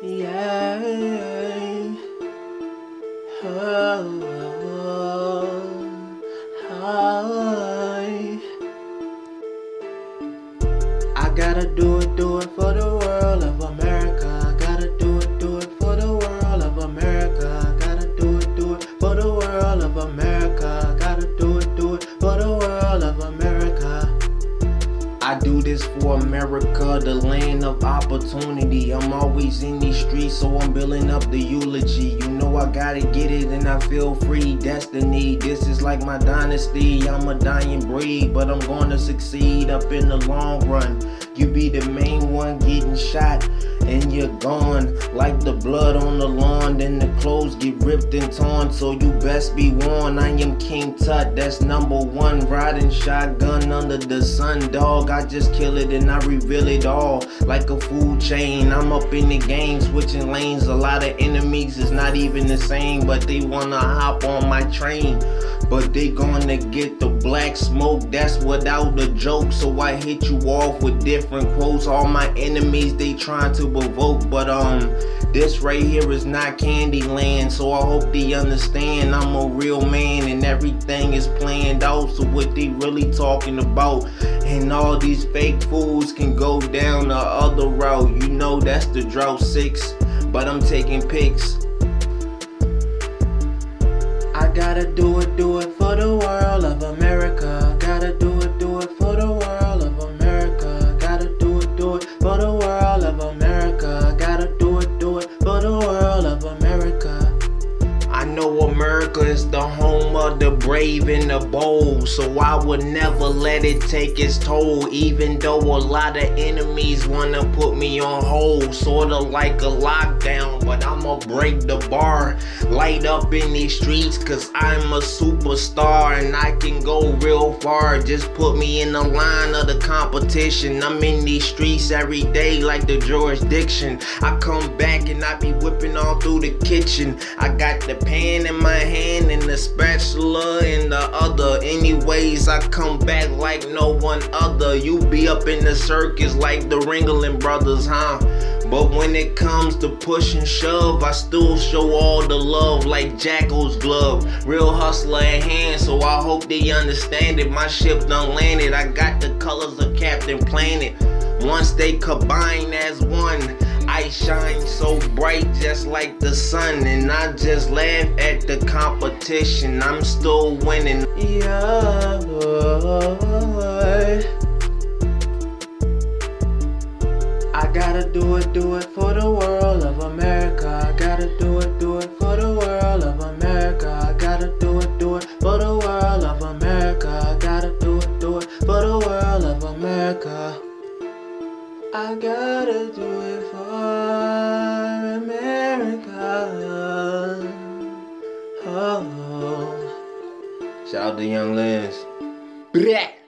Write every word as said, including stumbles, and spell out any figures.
Yeah. Oh, oh, I gotta do it, do it for the world of America. I gotta do it, do it for the world of America. I gotta do it, do it for the world of America. I gotta do it, do it for the world of America. I do this for America, the land of opportunity. I'm always in these streets, so I'm building up the eulogy. You know I gotta get it and I feel free. Destiny, this is like my dynasty. I'm a dying breed, but I'm gonna succeed up in the long run. You be the main one getting shot and you're gone. Like the blood on the lawn, then the clothes get ripped and torn, so you best be warned. I am King Tut, that's number one. Riding shotgun under the sun, dog. I just kill it and I reveal it all like a food chain. I'm up in the game, switching lanes. A lot of enemies is not even the same, but they wanna hop on my train. But they gonna get the black smoke, that's without a joke. So I hit you off with different quotes. All my enemies, they trying to provoke, but um this right here is not Candyland. So I hope they understand I'm a real man and everything is planned out. So what they really talking about, and all these fake fools can go down the other route. You know that's the drought six, but I'm taking pics. I gotta do it, do it for the world of America. Gotta do it, do it for the world of America. Gotta do it, do it for the world of America. Gotta do it, do it for the world of America. I know America is the home of the brave and the bold, so I would never let it take its toll. Even though a lot of enemies wanna put me on hold, sorta like a lockdown, but I'ma break the bar. Light up in these streets, cause I'm a superstar and I can go real far. Just put me in the line of the competition. I'm in these streets every day like the jurisdiction. I come back and I be whipping all through the kitchen. I got the pan in my hand and the spatula in the other. Anyways, I come back like no one other. You be up in the circus like the Ringling Brothers, huh? But when it comes to push and shove, I still show all the love like Jackal's glove. Real hustler at hand, so I hope they understand it. My ship done landed, I got the colors of Captain Planet. Once they combine as one, I shine so bright just like the sun. And I just laugh at the competition, I'm still winning. Yeah, I gotta do it, do it for the world of America. I gotta do it, do it for the world of America. I gotta do it, do it for the world of America. I gotta do it, do it for the world of America. I gotta do it for America. Oh. Shout out to Young Lens. Bleh.